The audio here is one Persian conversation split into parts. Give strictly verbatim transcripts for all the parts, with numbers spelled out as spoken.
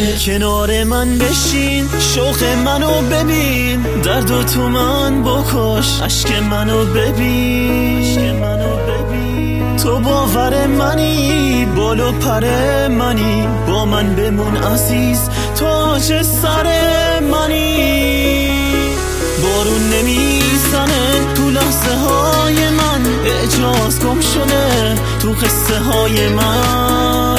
کنار من بشین، شوق منو ببین، درد و تو من بکش، عشق منو ببین. تو باور منی، بال و پر منی، با من بمون عزیز، تاج سر منی. بارون نمیزنه تو لحظه های من، اعجاز گم شده تو قصه های من.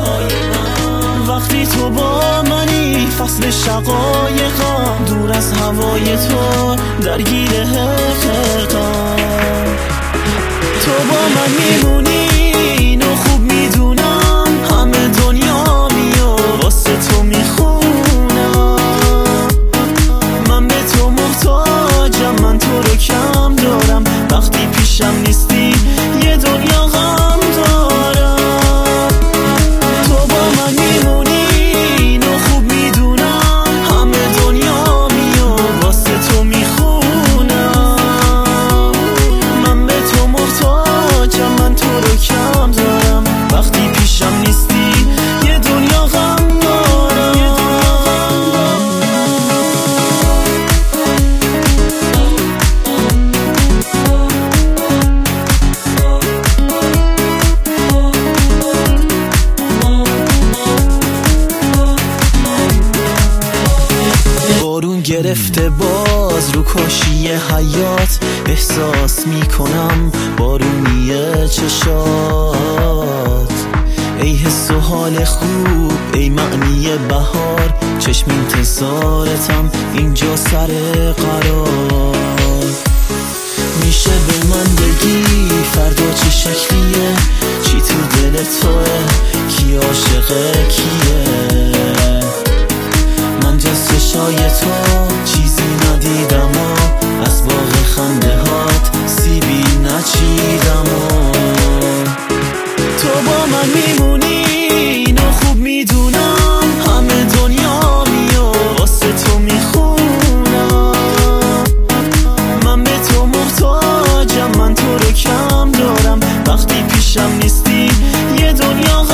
وقتی تو با منی، فصل شقایقم، دور از هوای تو درگیر حقیقتم. تو با من میمونی، اینو خوب میدونم، همه دنیا میو واسه تو میخونم. من به تو محتاجم، من تو رو کم دارم، وقتی پیشم نیستی یه دنیا غم دارم. تو با من میمونی، اینو خوب میدونم، همه دنیا میو واسه تو میخونم. من به تو محتاجم، من تو رو کم دارم، وقتی پیشم نیستی یه دنیا غم دارم. بارون گرفته باز رو کاشی حیات، احساس میکنم بارونیه چشات. ای حس و حال خوب، ای معنی بهار، چشم انتظارتم اینجا سر قرار. میشه به من بگی فردا چه شکلیه، چی تو دل توه، کی عاشق کیه؟ من جز چشای تو چیزی ندیدم و از باغ خنده هات سیبی نچیدم و تو با من میمونی، اینو خوب میدونم، همه دنیا میو واسه تو میخونم. من به تو محتاجم، من تو رو کم دارم، وقتی پیشم نیستی یه دنیا